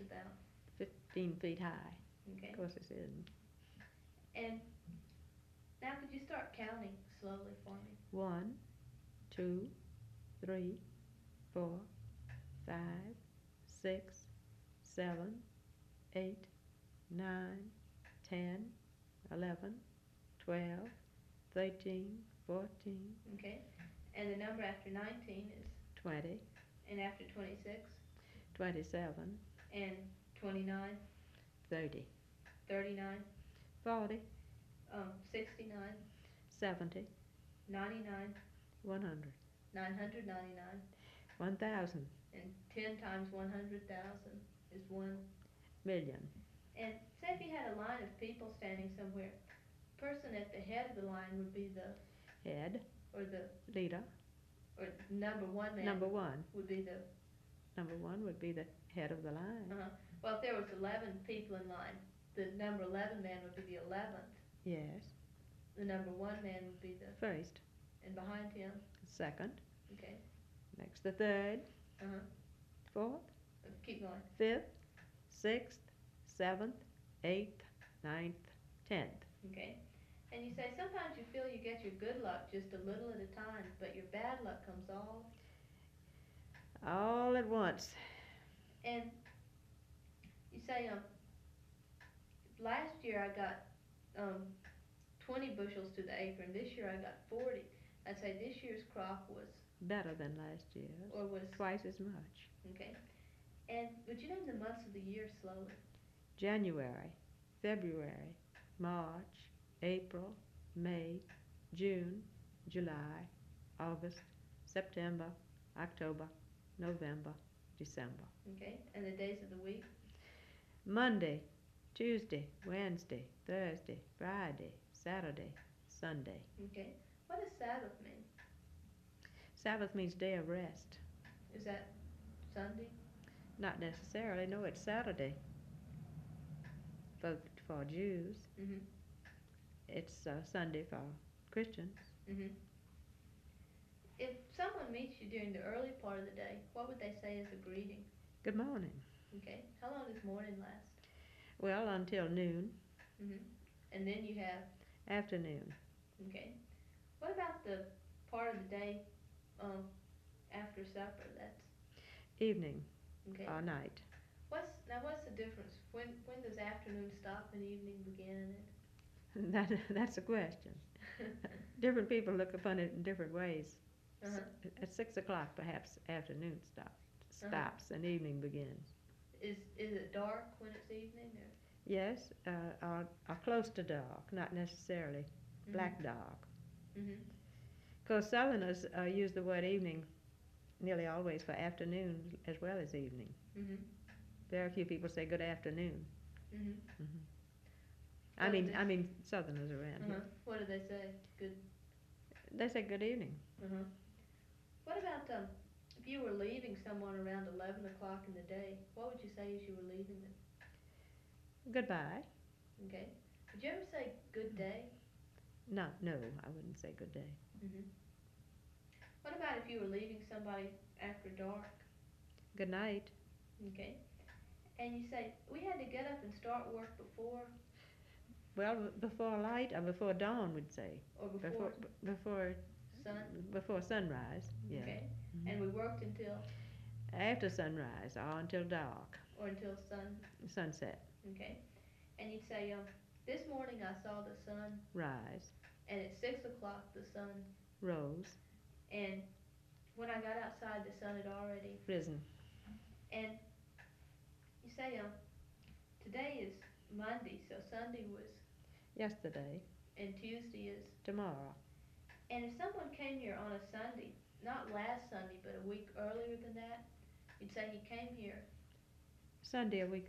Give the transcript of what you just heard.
about? 15 feet high. Okay. Of course it isn't. And now could you start counting slowly for me? 1, 2, 3, 4, 5, 6, 7, 8, 9, 10, 11, 12, 13, 14, Okay. And the number after 19 is, 20, and after 26, 27, and 29, 30, 39, 40, 69, 70, 99, 100, 999, 1,000, and 10 times 100,000 is 1. million. And say if you had a line of people standing somewhere, person at the head of the line would be the, Head, or the, leader. or number one man Number one. would be the, Number one would be the head of the line. well, if there was 11 people in line, the number 11 man would be the 11th. Yes. The number one man would be the, First. and behind him, Second. okay, Next the third. Fourth. keep going. Fifth. Sixth. Seventh. Eighth. Ninth. 10th. Okay. And you say sometimes you feel you get your good luck just a little at a time, but your bad luck comes all at once. And you say, last year I got 20 bushels to the acre, and this year I got 40. I'd say this year's crop was better than last year's. Or was twice as much. Okay. And would you name the months of the year slowly? January, February, March, April, May, June, July, August, September, October, November, December. Okay. And the days of the week? Monday, Tuesday, Wednesday, Thursday, Friday, Saturday, Sunday. Okay. What does Sabbath mean? Sabbath means day of rest. Is that Sunday? Not necessarily. No, it's Saturday. For Jews. Mhm. It's Sunday for Christians. Mhm. If someone meets you during the early part of the day, what would they say as a greeting? Good morning. Okay. How long does morning last? Well, until noon. Mhm. And then you have afternoon. Okay. What about the part of the day after supper? That's evening. Okay. Or night. What's the difference? When does afternoon stop and evening begin? That's a question. Different people look upon it in different ways. At 6 o'clock, perhaps afternoon stops and evening begins. Is it dark when it's evening? Or? Yes, or close to dark, not necessarily black dark. Because Southerners use the word evening nearly always for afternoon as well as evening. Very few people say good afternoon. I mean Southerners around here. What do they say? Good. They say good evening. What about if you were leaving someone around 11 o'clock in the day? What would you say as you were leaving them? Goodbye. Okay. Would you ever say good day? No, I wouldn't say good day. What about if you were leaving somebody after dark? Good night. Okay. And you say, we had to get up and start work before? Well, before light or before dawn, we'd say. Or before before sunrise, yeah. Okay. And we worked until? After sunrise or until dark. Or until sunset. Okay. And you'd say, this morning I saw the sun rise. And at 6 o'clock the sun rose. And when I got outside the sun had already risen. And you say, today is Monday, so Sunday was yesterday. And Tuesday is tomorrow. And if someone came here on a Sunday, not last Sunday, but a week earlier than that, you'd say he came here Sunday a week